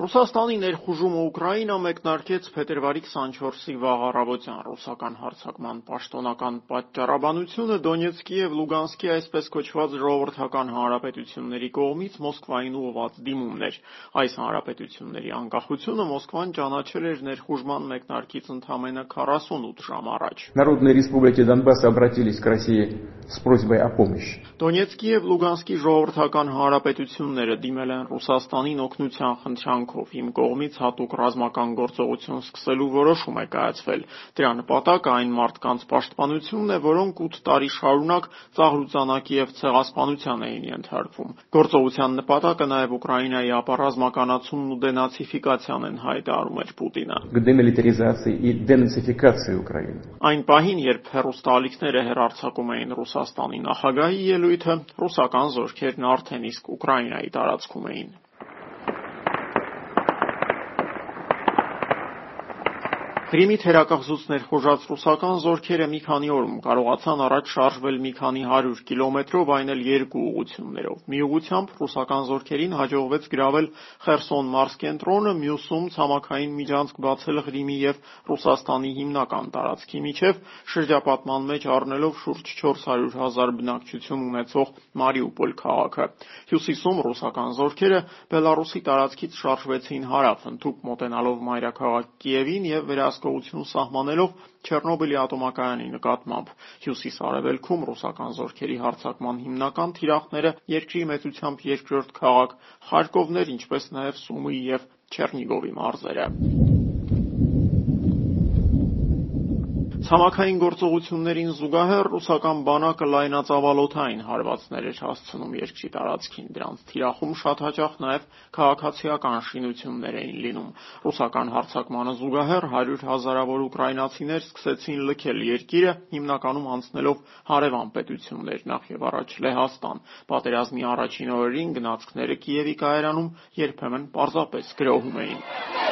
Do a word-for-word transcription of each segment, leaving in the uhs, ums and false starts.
Ռուսաստանի ներխուժումը Ուկրաինա մեկնարկեց փետրվարի քսանչորսի վաղ առավոտյան ռուսական հարձակման պաշտոնական պատճառաբանությունը Դոնեցկի և Լուգանսկի այսպես կոչված ժողովրդական հանրապետությունների կողմից Մոսկվային ուղղված դիմումն էր։ Այս հանրապետությունների անկախությունը Մոսկվան ճանաչել էր ներխուժման մեկնարկից ընդամենը քառասունութ ժամ առաջ։ Народные республики Донбасса обратились к России с просьбой о помощи. Դոնեցկի և Լուգանսկի ժողովրդական հանրապետությունները դիմել են Ռուսաստանին օգնության խնդրանքով։ Իմ կողմից հատուկ ռազմական գործողություն սկսելու որոշում է կայացվել։ Դրա նպատակը այն մարդկանց պաշտպանությունն է, որոնք ութ տարի շարունակ ծաղրուծանակի և ցեղասպանության էին ենթարկվում։ Գործողության նպատակը նաև Ուկրաինայի ապառազմականացումն ու դենացիֆիկացիան են հայտարարում էր Պուտինը։ К демилитаризации и денацификации Украины. Այն պահին, երբ հեռուստաալիքները հեռարձակում էին Ռուսաստանի նախագահի ելույթը, ռուսական զորքերն արդեն իսկ Ուկրաինայի տարածքում էին։ Կրիմի թերակղզուց ներխուժած ռուսական զորքերը մի քանի օրում կարողացան առաջ շարժվել մի քանի հարյուր կիլոմետրով, այն էլ երկու ուղղություններով։ Մի ուղղությամբ ռուսական զորքերին հաջողվեց գրավել Խերսոն մարզկենտրոնը, մյուսում ցամաքային միջանցք բացել Ղրիմի և Ռուսաստանի հիմնական տարածքի միջև, շրջապատման մեջ առնելով շուրջ չորս հարյուր հազար բնակչություն ունեցող Մարիուպոլ քաղաքը։ Հյուսիսում ռուսական զորքերը Բելառուսի տարածքից շարժվեցին հարավ, հնդուկ մոտենալով մայրաքաղաք Կիևին և վերահսկողություն սահմանելով Չեռնոբիլի ատոմակայանի նկատմամբ։ Հյուսիս-արևելքում ռուսական զորքերի հարձակման հիմնական թիրախները երկրի մեծությամբ երկրորդ քաղաք Խարկովն էր, ինչպես նաև Սումիի և Չեռնիգովի մարզերը։ Ցամաքային գործողություններին զուգահեռ ռուսական բանակը լայնածավալ օդային հարվածներ էր հասցնում երկրի տարածքին։ Դրանց թիրախում շատ հաճախ նաև քաղաքացիական շինություններ էին լինում։ Ռուսական հարձակմանը զուգահեռ հարյուր հազարավոր ուկրաինացիներ սկսեցին լքել երկիրը, հիմնականում անցնելով հարևան պետություններ, նախ և առաջ Լեհաստան։ Պատերազմի առաջին օրերին գնացքները Կիևի կայարանում երբեմն պարզապես գրոհում էին։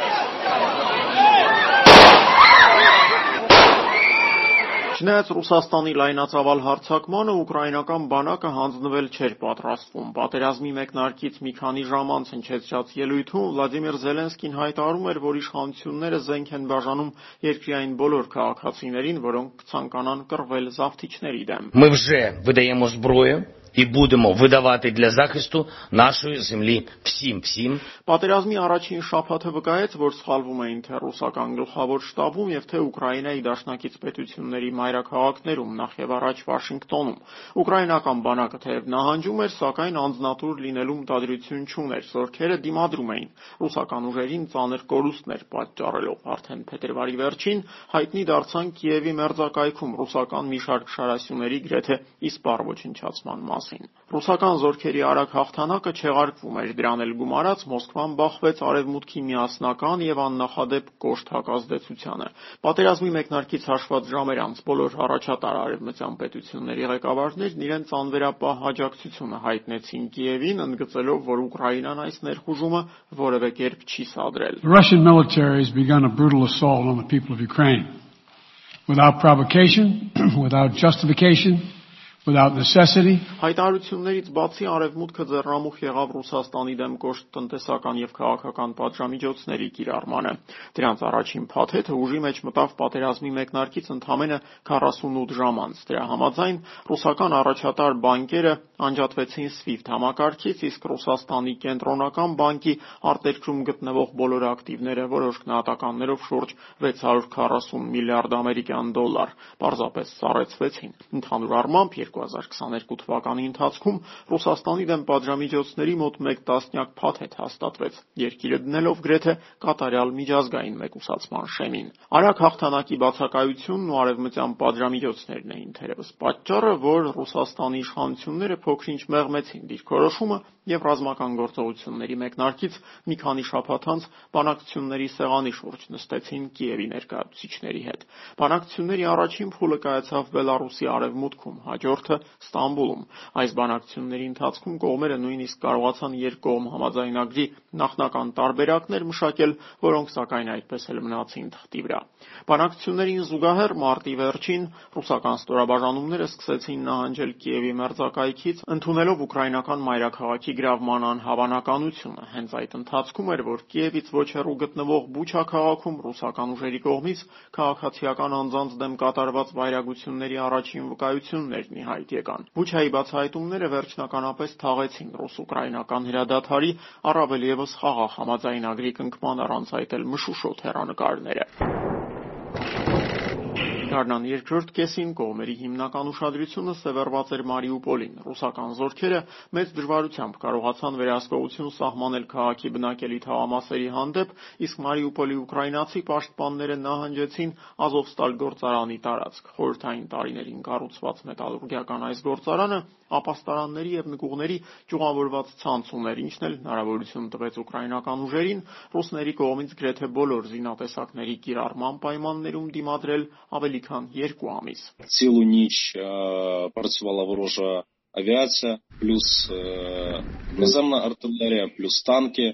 Չնայած Ռուսաստանի լայնածավալ հարձակմանը, ուկրաինական բանակը հանձնվել չէր պատրաստվում։ Պատերազմի մեկնարկից մի քանի ժամ անց հնչեցրած ելույթում Վլադիմիր Զելենսկին հայտարարում էր, որ իշխանությունները զենք են բաժանում երկրի այն բոլոր քաղաքացիներին, որոնք կցանկանան կռվել զավթիչների դեմ։ Ми вже видаємо зброю і будемо видавати для захисту нашої землі всім, всім. Պատերազմի առաջին շաբաթը վկայեց, որ սխալվում էին թե ռուսական գլխավոր շտաբում եւ թե Ուկրաինայի դաշնակից պետությունների մայրաքաղաքներում, նախ եւ առաջ Վաշինգտոնում։ Ուկրաինական բանակը թեև նահանջում էր, սակայն անձնատուր լինելու մտադրություն չուներ։ Զորքերը դիմադրում էին։ Ռուսական ուժերին ծանր կորուստներ պատճառելով։ Արդեն փետրվարի վերջին հայտնի դարձան Կիևի մերձակայքում ռուսական մի շարք շարասյուների գրեթե իսպառ ոչնչացման մասին։ Ռուսական զորքերի արագ հաղթանակը չեղարկվում էր, դրան էլ գումարած Մոսկվան բախվեց արևմուտքի միասնական եւ աննախադեպ կոշտ հակազդեցությանը։ Պատերազմի մեկնարկից հաշված ժամեր անց բոլոր առաջատար արևմտյան պետությունների ղեկավարներն իրենց անվերապահ աջակցությունը հայտնեցին Կիևին, ընդգծելով, որ Ուկրաինան այս ներխուժումը որևէ կերպ չի սադրել։ The Russian military has begun a brutal assault on the people of Ukraine without provocation, without justification, without necessity. Հայտարարություններից բացի արևմուտքը ձեռնամուխ եղավ Ռուսաստանի դեմ կոշտ տնտեսական եւ քաղաքական պատժամիջոցների կիրառմանը։ Դրանց առաջին փաթեթը ուժի մեջ մտավ պատերազմի մեկնարկից ընդամենը քառասունութ ժամ անց։ Դրա համաձայն ռուսական առաջատար բանկերը անջատվեցին SWIFT համակարգից, իսկ Ռուսաստանի կենտրոնական բանկի արտերկրում գտնվող բոլոր ակտիվները որոշ գնահատականներով շուրջ վեց հարյուր քառասուն միլիարդ ամերիկյան դոլար պարզապես սառեցվեցին։ Ընդհանուր առմամբ երկու հազար քսաներկու թվականի ընթացքում Ռուսաստանի դեմ պատժամիջոցների մոտ մեկ տասնյակ փաթեթ հաստատվեց, երկիրը դնելով գրեթե կատարյալ միջազգային մեկուսացման շեմին։ Արագ հաղթանակի բացակայությունն ու արևմտյան պատժամիջոցներն էին թերևս պատճառը, որ Ռուսաստանի իշխանությունները փոքր-ինչ մեղմեցին դիրքորոշումը եւ ռազմական գործողությունների մեկնարկից մի քանի շաբաթ անց բանակցությունների սեղանի շուրջ նստեցին Կիևի ներկայացուցիչների հետ։ Բանակցությունների առաջին փուլը կայացավ Բելառուսի արևմուտքում, հաջորդը երրորդը Ստամբուլում։ Այս բանակցությունների ընթացքում կողմերը նույնիսկ կարողացան երկկողմ համաձայնագրի նախնական տարբերակներ մշակել, որոնք սակայն այդպես էլ մնացին թղթի վրա։ Բանակցություններին զուգահեռ մարտի վերջին ռուսական ստորաբաժանումները սկսեցին նահանջել Կիևի մերձակայքից, ընդունելով ուկրաինական մայրաքաղաքի գրավման անհավանականությունը։ Հենց այդ ընթացքում էր, որ Կիևից ոչ հեռու գտնվող Բուչա քաղաքում ռուսական ուժերի կողմից քաղաքացիական անձանց դեմ կատարված վայրագությունների առաջին վկայություններն ի հայտ եկան։ Բուչայի բացահայտումները վերջնականապես թաղեցին ռուս-ուկրաինական հրադադարի, առավել ևս խաղաղ համաձայնագրի կնքման առանց այդ էլ մշուշոտ հեռանկարները։ Գարնան երկրորդ կեսին կողմերի հիմնական ուշադրությունը սևեռված էր Մարիուպոլին։ Ռուսական զորքերը մեծ դժվարությամբ կարողացան վերահսկողություն սահմանել քաղաքի բնակելի թաղամասերի հանդեպ, իսկ Մարիուպոլի ուկրաինացի պաշտպանները նահանջեցին Ազովստալ գործարանի տարածք։ Խորհրդային տարիներին կառուցված մետալուրգիական այս գործարանը ապաստարանների և նկուղների ճյուղավորված ցանց ուներ, ինչն էլ հնարավորություն տվեց ուկրաինական ուժերին ռուսների կողմից գրեթե բոլոր զինատեսակների կիրառման պայմաններում դիմադրել ավելի քան երկու ամիս։ Цілу ніч працювала ворожа авіація, плюс наземна артилерія, плюс танки.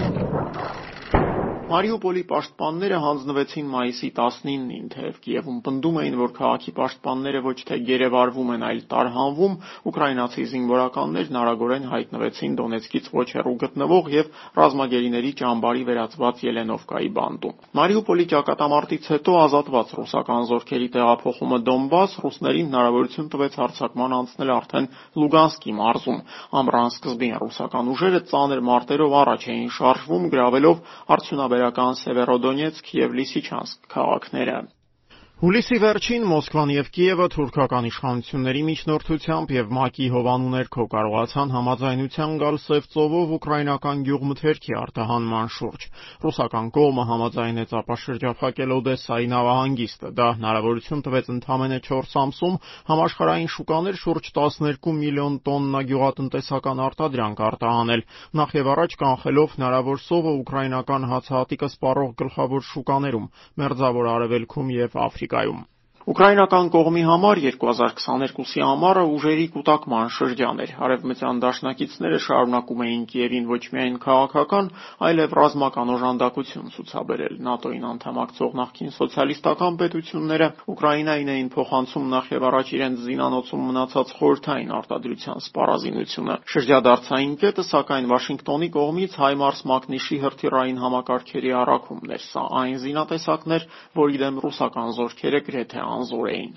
Մարիուպոլի պաշտպանները հանձնվեցին մայիսի տասնինին, թեև Կիևում պնդում էին, որ քաղաքի պաշտպանները ոչ թե գերեվարվում են, այլ տարհանվում, ուկրաինացի զինվորականներն արագորեն հայտնվեցին Դոնեցկից ոչ հեռու գտնվող և ռազմագերիների ճամբարի վերածված Ելենովկայի բանտում։ Մարիուպոլի ճակատամարտից հետո ազատված ռուսական զորքերի տեղափոխումը Դոնբաս ռուսներին հնարավորություն տվեց հարձակման անցնել արդեն Լուգանսկի մարզում։ Ամռան սկզբին ռուսական ուժերը ծանր մարտերով առաջ էին շարժվում, գրավելով արդյունաբերական Սևերոդոնեցկ և Լիսիչանսկ քաղաքները։ Հուլիսի վերջին Մոսկվան և Կիևը թուրքական իշխանությունների միջնորդությամբ և ՄԱԿ-ի հովանու ներքո կարողացան համաձայնության գալ Սև ծովով ուկրաինական գյուղմթերքի արտահանման շուրջ։ Ռուսական կողմը համաձայնեց ապաշրջափակել Օդեսայի նավահանգիստը։ Դա հնարավորություն տվեց ընդամենը չորս ամսում համաշխարհային շուկաներ շուրջ տասներկու միլիոն տոննա գյուղատնտեսական արտադրանք արտահանել, նախևառաջ կանխելով հնարավոր սովը ուկրաինական հացահատիկը սպառող գլխավոր շուկաներում՝ Մերձավոր Արևելքում և Աֆրիկայում։ Ուկրաինական կողմի համար երկու հազար քսաներկուսի ամառը ուժերի կուտակման շրջան էր։ Արևմտյան դաշնակիցները շարունակում էին Կիևին ոչ միայն քաղաքական, այլև ռազմական օժանդակություն ցուցաբերել։ ՆԱՏՕ-ին անդամակցող նախկին սոցիալիստական պետությունները Ուկրաինային էին փոխանցում նախևառաջ իրենց զինանոցում մնացած խորհրդային արտադրության սպառազինությունը։ Շրջադարձային կետը, սակայն, Վաշինգտոնի կողմից Հայմարս Մակնիշի հրթիռային համակարգերի առաքումն էր։ Սա այն զինատեսակն էր, որի դեմ ռուսական զորքերը գրեթե անզոր էին։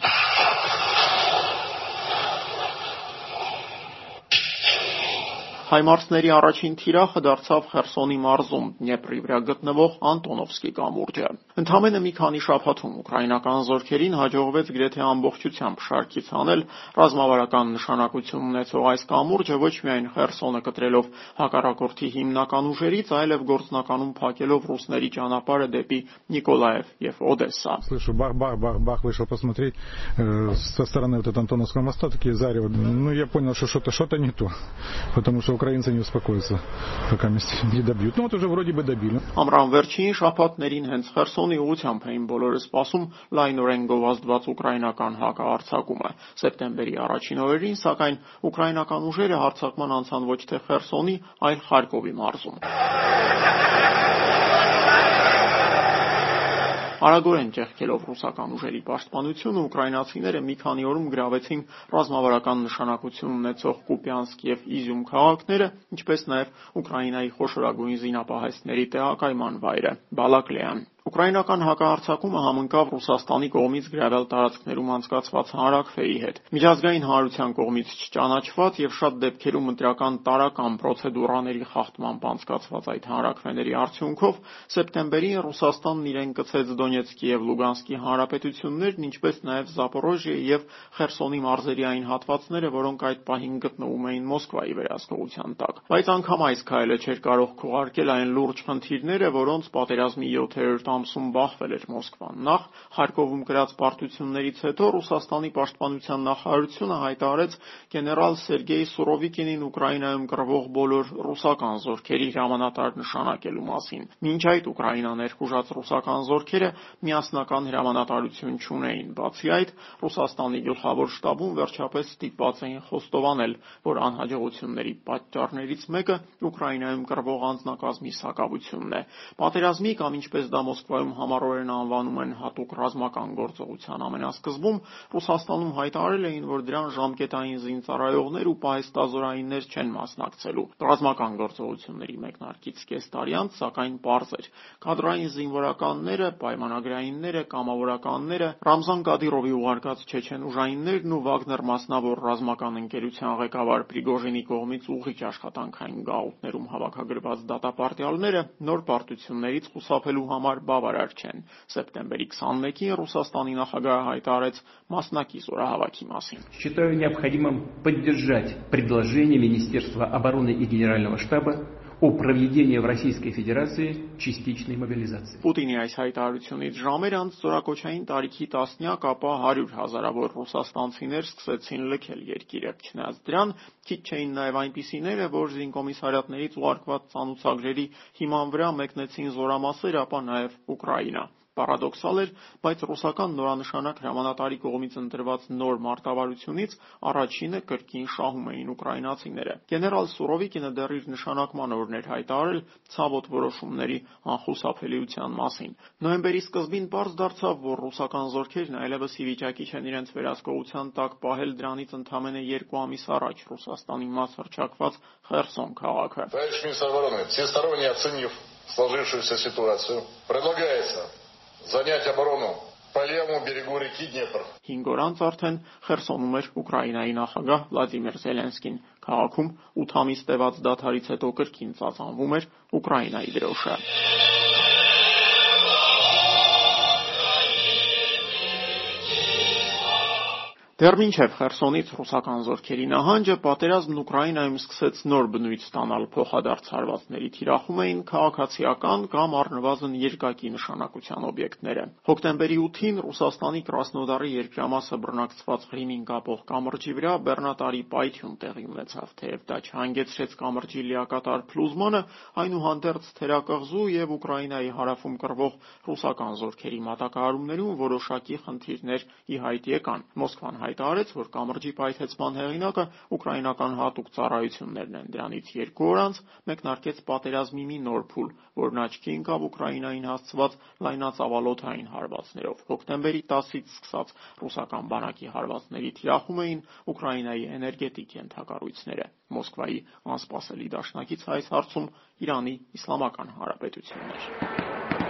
Հայմարսների առաջին թիրախը դարձավ Խերսոնի մարզում Դնեպրի վրա գտնվող Անտոնովսկի կամուրջը։ Ընդամենը մի քանի շաբաթում ուկրաինական զորքերին հաջողվեց գրեթե ամբողջությամբ շարքից հանել ռազմավարական նշանակություն ունեցող այս կամուրջը, ոչ միայն Խերսոնը կտրելով հակառակորդի հիմնական ուժերից, այլև գործնականում փակելով ռուսների ճանապարհը դեպի Նիկոլաև և Օդեսա։ Слышу, бах-бах-бах-бах, вышел посмотреть со стороны вот этого Антоновского моста, такие зарево. Ну, я понял, что что-то что-то не то, потому что украинцы не успокоятся, пока не добьют. Ну, вот уже вроде бы добили. Ամռան վերջին շաբաթներին հենց Խերսոնի ուղությամբ էին բոլորը սպասում լայնորեն գովազդված ուկրաինական հակահարձակումը։ Սեպտեմբերի առաջին օրերին, սակայն, ուկրաինական ուժերը հարձակման անցան ոչ թե Խերսոնի, այլ Խարկովի մարզում։ Արագորեն ճեղքելով ռուսական ուժերի պաշտպանությունը, ուկրաինացիները մի քանի օրում գրավեցին ռազմավարական նշանակություն ունեցող Կուպյանսկ և Իզյում քաղաքները, ինչպես նաև Ուկրաինայի խոշորագույն զինապահեստների տեղակայման վայրը՝ Բալակլեան։ Ուկրաինական հակահարձակումը համընկավ Ռուսաստանի կողմից գրավել տարածքներում անցկացված հանրաքվեի հետ։ Միջազգային հանրության կողմից չճանաչված և շատ դեպքերում ընտրական տարրական պրոցեդուրաների խախտմամբ անցկացված այդ հանրաքվեների արդյունքով սեպտեմբերին Ռուսաստանն իրեն կցեց Դոնեցկի և Լուգանսկի հանրապետություններն, ինչպես նաև Զապորոժիե և Խերսոնի մարզերի այն հատվածները, որոնք այդ պահին գտնվում էին Մոսկվայի վերահսկողության տակ։ Բայց անգամ այս քայլը չէր կարող քողարկել այն լուրջ խնդիրները, որոնց պատերազմի յոթերորդ ամսում բախվել էր Մոսկվան։ Նախ Խարկովում կրած պարտություններից հետո Ռուսաստանի պաշտպանության նախարարությունը հայտարարեց գեներալ Սերգեյ Սուրովիկինին Ուկրաինայում կռվող բոլոր ռուսական զորքերի հրամանատար նշանակելու մասին։ Մինչ այդ Ուկրաինա ներխուժած ռուսական զորքերը միասնական հրամանատարություն չունեին։ Բացի այդ, Ռուսաստանի գլխավոր շտաբում վերջապես ստիպված էին խոստովանել, որ անհաջողությունների պատճառներից մեկը Ուկրաինայում կռվող անձնակազմի սակավությունն է։ Պատերազմի կամ ինչպես դա Մոսկվայում համառորեն անվանում են հատուկ ռազմական գործողության ամենասկզբում Ռուսաստանում հայտարարել էին, որ դրան ժամկետային զինծառայողներ ու պահեստազորայիններ չեն մասնակցելու։ Ռազմական գործողությունների մեկնարկից կես տարի անց, սակայն պարզ էր, կադրային զինվորականները, պայմանագրայինները, կամավորականները, Ռամզան Կադիրովի ուղարկած չեչեն ուժայիններն ու Վագներ մասնավոր ռազմական ընկերության ղեկավար Պրիգոժինի կողմից ուղղիչ աշխատանքային գաղութներում հավաքագրված դատապարտյալները նոր պարտություններից խուսափելու համար բավարար չեն։ Սեպտեմբերի քսանմեկին Ռուսաստանի նախագահը հայտարարեց մասնակի զորահավաքի մասին։ Считаю необходимым поддержать предложение Министерства обороны и Генерального штаба о проведении в Российской Федерации частичной мобилизации. Պուտինի այս հայտարարությունից ժամեր անց զորակոչային տարիքի տասնյակ, ապա հարյուր հազարավոր ռուսաստանցիներ սկսեցին լքել երկիրը։ Չնայած դրան, քիչ չէին նաև այնպիսիները, որ զինկոմիսարիատներից ուղարկված ծանուցագրերի հիման վրա մեկնեցին զորամասեր, ապա նաև Ուկրաինա։ Պարադոքսալ էր, բայց ռուսական նորանշանակ հրամանատարի կողմից ընտրված նոր մարտավարությունից առաջինը կրկին շահում էին ուկրաինացիները։ Գեներալ Սուրովիկինը դեռ իր նշանակման օրն էր հայտարարել ցավոտ որոշումների անխուսափելիության մասին։ Նոյեմբերի սկզբին պարզ դարձավ, որ ռուսական զորքերն այլևս ի վիճակի չեն իրենց վերահսկողության տակ պահել դրանից ընդամենը երկու ամիս առաջ Ռուսաստանի մաս հռչակված Խերսոն քաղաքը։ Товарищ министр обороны, всесторонне оценив сложившуюся ситуацию, предлагается занять оборону по левому берегу реки Днепр. Հինգ օր անց արդեն Խերսոնում էր Ուկրաինայի նախագահ Վլադիմիր Զելենսկին։ Քաղաքում ութ ամիս տևած դադարից հետո կրկին ծածանվում էր Ուկրաինայի դրոշը։ Դեռ մինչև Խերսոնից ռուսական զորքերի նահանջը պատերազմն Ուկրաինայում սկսեց նոր բնույթ ստանալ, փոխադարձ հարվածների թիրախում էին քաղաքացիական կամ առնվազն երկակի նշանակության օբյեկտները։ Հոկտեմբերի ութին Ռուսաստանի Կրասնոդարի երկրամասը բռնակցված Ղրիմին կապող կամրջի վրա բեռնատարի պայթյուն տեղի ունեցավ, թեև դա չհանգեցրեց կամրջի լիակատար փլուզմանը, այնուհանդերձ թերակղզու եւ Ուկրաինայի հարավում կռվող ռուսական զորքերի մատակարարումներում որոշակի խնդիրներ ի հայտ եկան։ Մոսկվան հայտարարեց, որ կամրջի պայթեցման հեղինակը ուկրաինական հատուկ ծառայություններն են։ Դրանից երկու օր անց մեկնարկեց պատերազմի մի նոր փուլ, որն աչքի ընկավ Ուկրաինային հասցված լայնածավալոթային հարվածներով։ Հոկտեմբերի տասից սկսած ռուսական բանակի հարվածների թիրախում էին Ուկրաինայի էներգետիկ ենթակառույցները։ Մոսկվայի անսպասելի դաշնակից այս հարցում Իրանի Իսլամական Հանրապետությունն էր։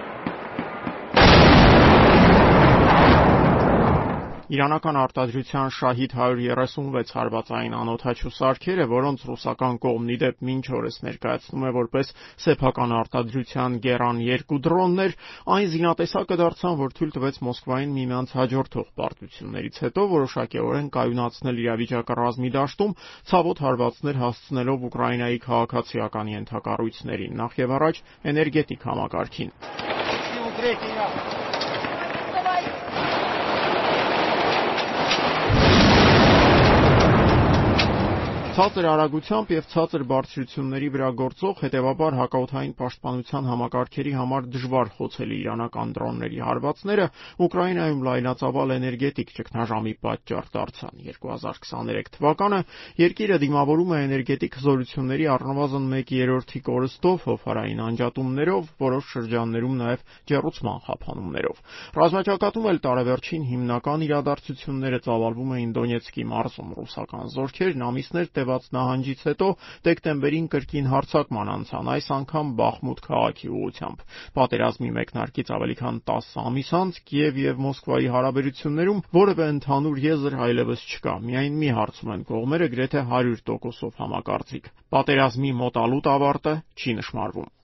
Իրանական արտադրության շահիդ հարյուր երեսունվեց հարվածային անօդաչու սարքերը, որոնց ռուսական կողմն ի դեպ մինչ օրս ներկայացնում է որպես սեփական արտադրության Գերան երկու դրոններ, այն զինատեսակը դարձան, որ թույլ տվեց Մոսկվային միմյանց հաջորդող պարտություններից հետո որոշակիորեն կայունացնել իրավիճակը ռազմի դաշտում, ցավոտ հարվածներ հասցնելով Ուկրաինայի քաղաքացիական ենթակառույցներին, նախ եւ առաջ էներգետիկ համակարգին։ Ցածր արագությամբ եւ ցածր բարձրությունների վրա գործող, հետեւաբար հակաօդային պաշտպանության համակարգերի համար դժվար խոցելի իրանական դրոնների հարվածները Ուկրաինայում լայնածավալ էներգետիկ ճգնաժամի պատճառ դարձան։ երկու հազար քսաներեք թվականը երկիրը դիմավորում է էներգետիկ հզորությունների առնվազն մեկ երրորդի կորստով, հովհարային անջատումներով, որոշ շրջաններում նաեւ ջեռուցման խափանումներով։ Ռազմաճակատում էլ տարեվերջին հիմնական իրադարձությունները ծավալվում էին Դոնեցկի մարզում։ Ռուսական զորքերն ամիսներ տևած նահանջից հետո դեկտեմբերին կրկին հարձակման անցան, այս անգամ Բախմուտ քաղաքի ուղղությամբ։ Պատերազմի մեկնարկից ավելի քան տասը ամիս անց Կիև եւ Մոսկվայի հարաբերություններում որևէ ընդհանուր եզր այլևս չկա։ Միայն մի հարցում են կողմերը գրեթե հարյուր տոկոսով համակարծիք։ Պատերազմի մոտալուտ ավարտը չի նշмарվում։